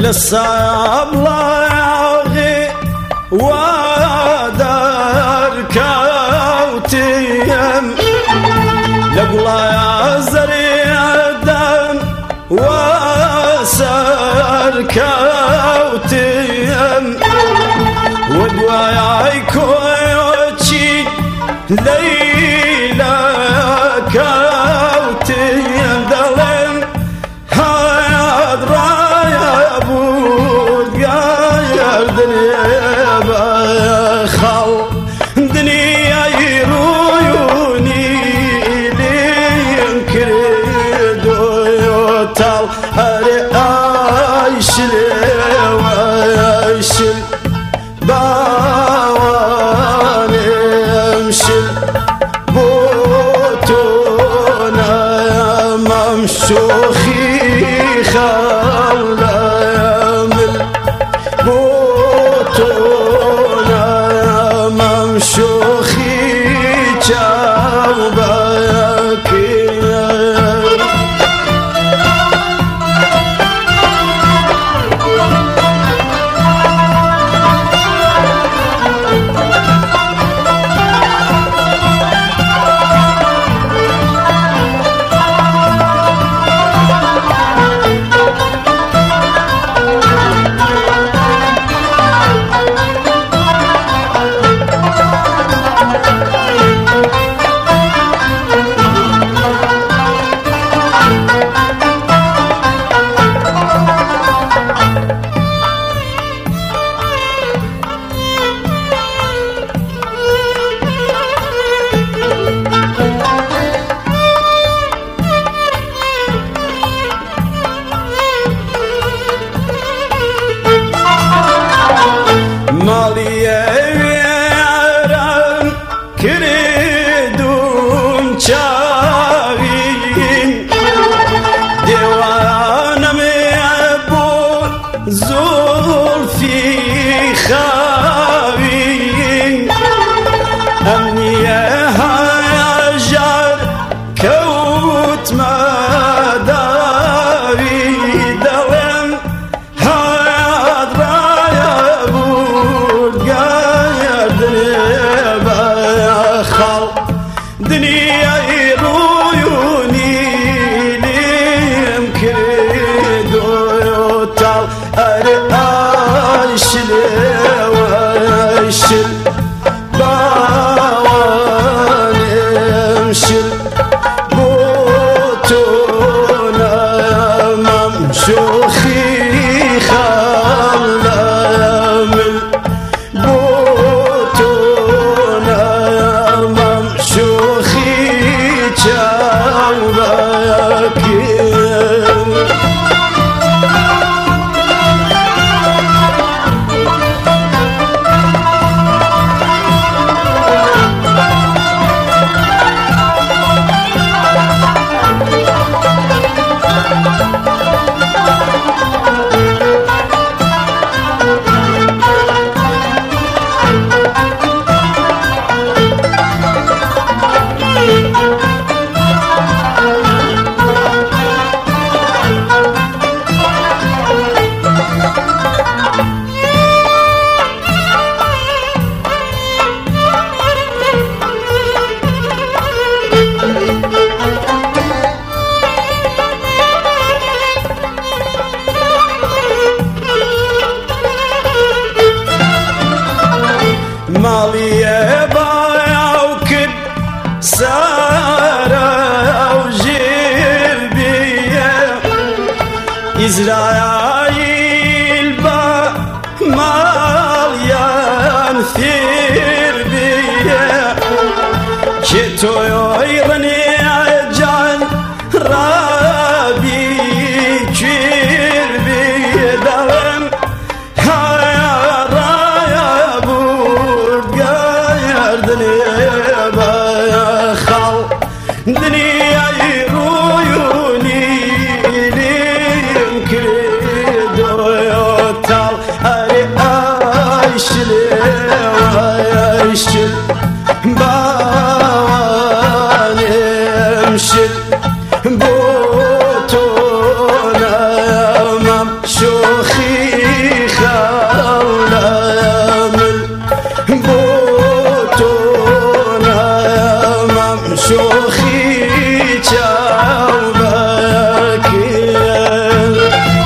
للصبلاغي ودار كوتيم لقلا زريع الدم وسر كوتيم ودوايا كوتشي ليلى كوتيم دلم هاد رايا بود غير دنيا بخل دنيا يرويوني لينكر دويوتال هري عايشل وعايشل باواني امشل بوتونا ممشوخي خلا يمل بوتونا ممشوخي جاوباكي مالية ويران كريدون شاغين ديوانا ميبون زلفي خاوين أمنية هاجر كوت مداري دلم هاد رايا دنيا يرويوني ليم كريدو يوتال أرقاشل واشل باواني امشل بوتونا ممشوخي خلا يمل بوتونا ممشوخي جاوباكي مالية بايا وكب سارة وجربية إزرايل با ماليان ثيربية جيتو يغني عجان رابي جربية دلم دنيا يرويوني ليم كريدو يوتال هري عايشل وعايشل باواني شوخی چاوبکیل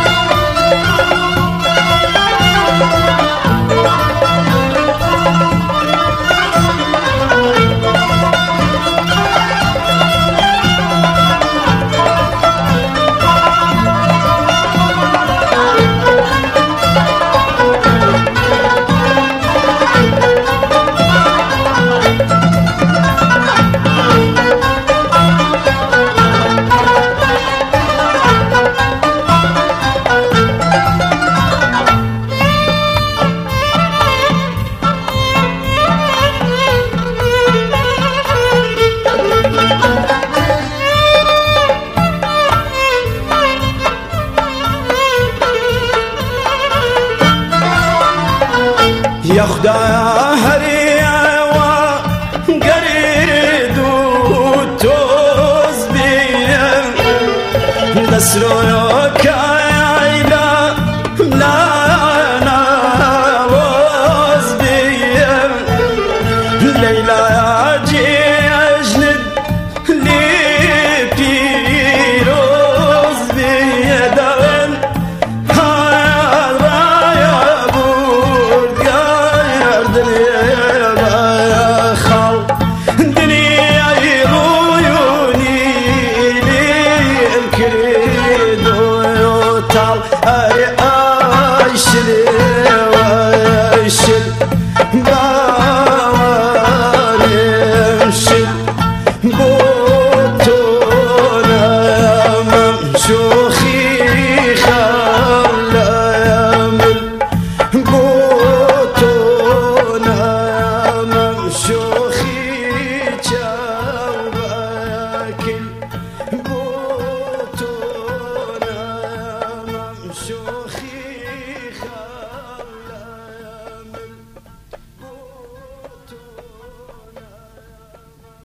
يا خدايا هريا وقريد وتوز بيا نسروك عيلا لا ناوز بيا ليلى يا جند لي بيروز بيا دون شوخي